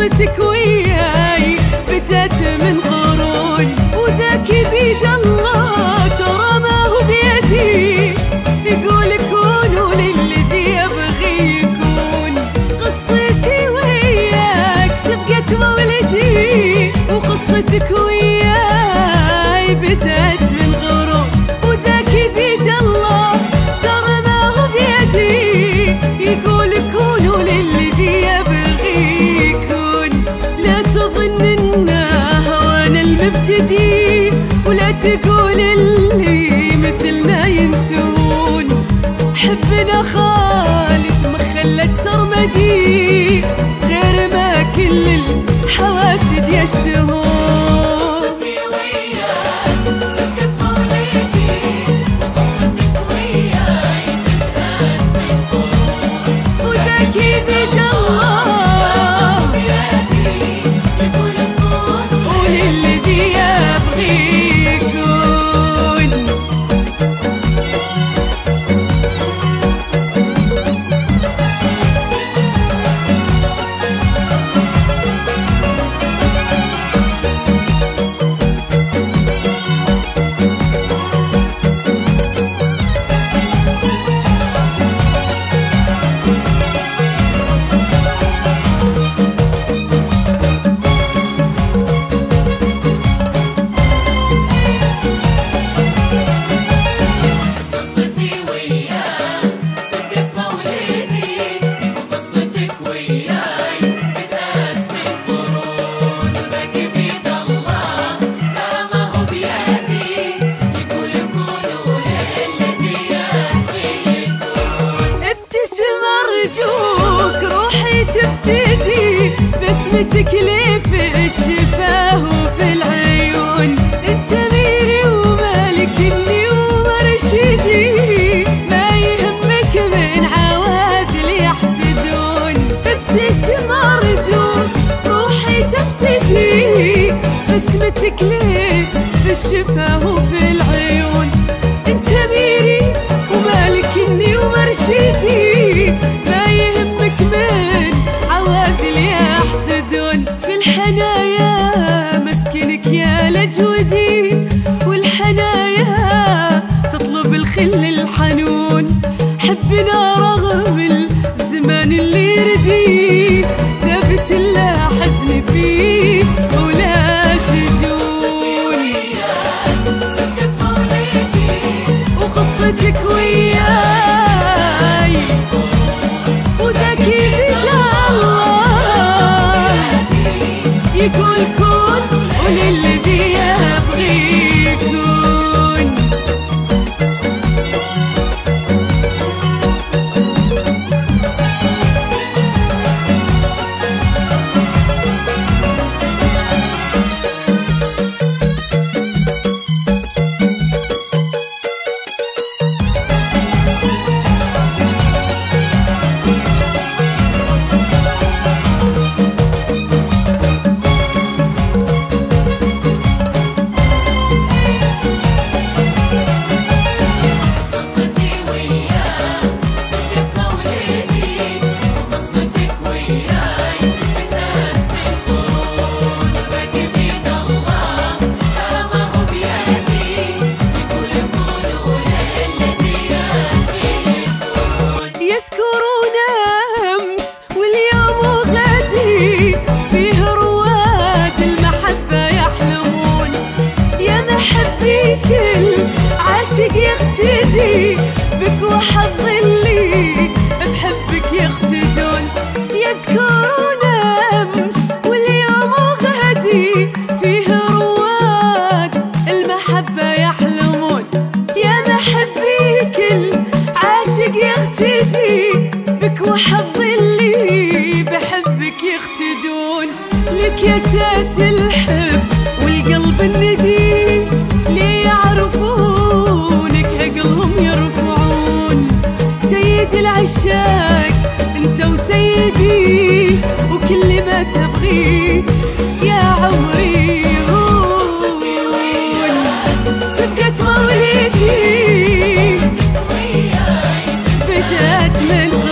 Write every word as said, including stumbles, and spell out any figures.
قصتك وياي بدأت من قرون، وذاك بيد الله ترى ما هو بيدي. يقول كونوا للذي يبغي يكون، قصتي وياك سبقت مولدي، وقصتك وياي بدأت من قرون، وذاك بيد الله ترى ما هو بيدي. يقول كونوا للذي يبغي يكون، لا تظن انه هوانا المبتدي، ولا تقول اللي مثلنا ينتهون. حبنا خالف مخلة سرمدي، غير ما كل الحواسد يشتهون. بسمتك لي في الشفاه وفي العيون، انت ميري ومالكني ومرشدي، ما يهمك من عواذل يحسدون. ابتسم ارجوك روحي تفتدي، بسمتك لي في الشفاه وفي العيون، انت ميري ومالكني ومرشدي، ما يهمك من عواذل يحسدون. في الحنايا مسكنك يا لجودي، والحنايا تطلب الخل الحنون. حبنا رغم الزمان اللي يردي، ثابت لا حزن فيه ولا سجون. وقصتك وياي وذاك بيد الله، يقول كون وللذي يبغي يكون. يقتدي بك وحظ اللي بحبك يقتدون، يذكرون امس واليوم وغدي، فيه رواد المحبة يحلمون. يا محبي كل عاشق يقتدي بك وحظ اللي بحبك يقتدون. لك يا ساس الحب والقلب الندي، لي يعرفونك عقلهم يرفعون. سيد العشاق انت وسيدي، وكل ما تبغيه يا عمري هون. سبقت مولدي بدأت من